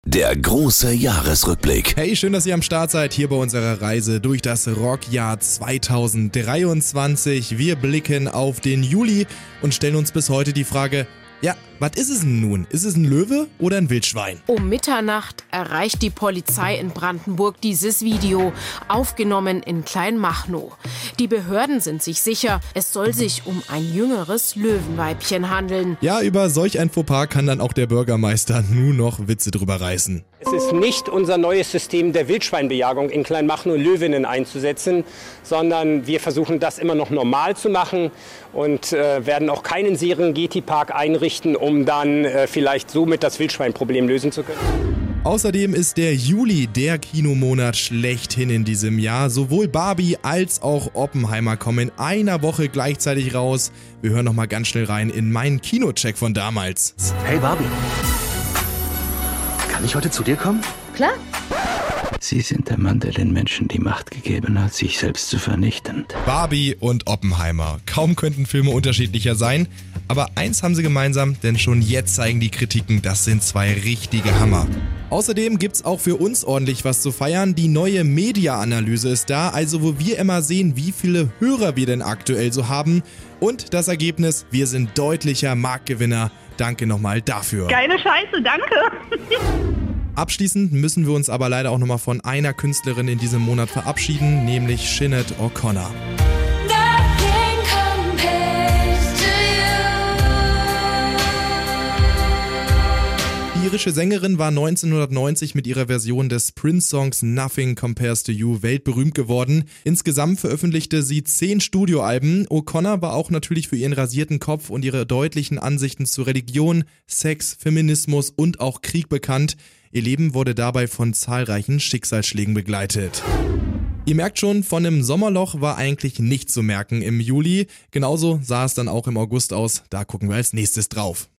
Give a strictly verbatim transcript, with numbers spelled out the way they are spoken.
Der große Jahresrückblick. Hey, schön, dass ihr am Start seid hier bei unserer Reise durch das Rockjahr zweitausenddreiundzwanzig. Wir blicken auf den Juli und stellen uns bis heute die Frage, ja, was ist es denn nun? Ist es ein Löwe oder ein Wildschwein? Um Mitternacht erreicht die Polizei in Brandenburg dieses Video, aufgenommen in Kleinmachnow. Die Behörden sind sich sicher, es soll sich um ein jüngeres Löwenweibchen handeln. Ja, über solch ein Fauxpas kann dann auch der Bürgermeister nur noch Witze drüber reißen. Es ist nicht unser neues System der Wildschweinbejagung in Kleinmachnow Löwinnen einzusetzen, sondern wir versuchen das immer noch normal zu machen und äh, werden auch keinen Serengeti-Park einrichten, um dann äh, vielleicht somit das Wildschweinproblem lösen zu können. Außerdem ist der Juli der Kinomonat schlechthin in diesem Jahr. Sowohl Barbie als auch Oppenheimer kommen in einer Woche gleichzeitig raus. Wir hören noch mal ganz schnell rein in meinen Kinocheck von damals. Hey Barbie, kann ich heute zu dir kommen? Klar. Sie sind der Mann, der den Menschen die Macht gegeben hat, sich selbst zu vernichten. Barbie und Oppenheimer. Kaum könnten Filme unterschiedlicher sein. Aber eins haben sie gemeinsam, denn schon jetzt zeigen die Kritiken, das sind zwei richtige Hammer. Außerdem gibt's auch für uns ordentlich was zu feiern. Die neue Media-Analyse ist da, also wo wir immer sehen, wie viele Hörer wir denn aktuell so haben. Und das Ergebnis, wir sind deutlicher Marktgewinner. Danke nochmal dafür. Geile Scheiße, danke. Abschließend müssen wir uns aber leider auch nochmal von einer Künstlerin in diesem Monat verabschieden, nämlich Sinead O'Connor. Die irische Sängerin war neunzehnhundertneunzig mit ihrer Version des Prince-Songs Nothing Compares to You weltberühmt geworden. Insgesamt veröffentlichte sie zehn Studioalben. O'Connor war auch natürlich für ihren rasierten Kopf und ihre deutlichen Ansichten zu Religion, Sex, Feminismus und auch Krieg bekannt. Ihr Leben wurde dabei von zahlreichen Schicksalsschlägen begleitet. Ihr merkt schon, von einem Sommerloch war eigentlich nichts zu merken im Juli. Genauso sah es dann auch im August aus. Da gucken wir als nächstes drauf.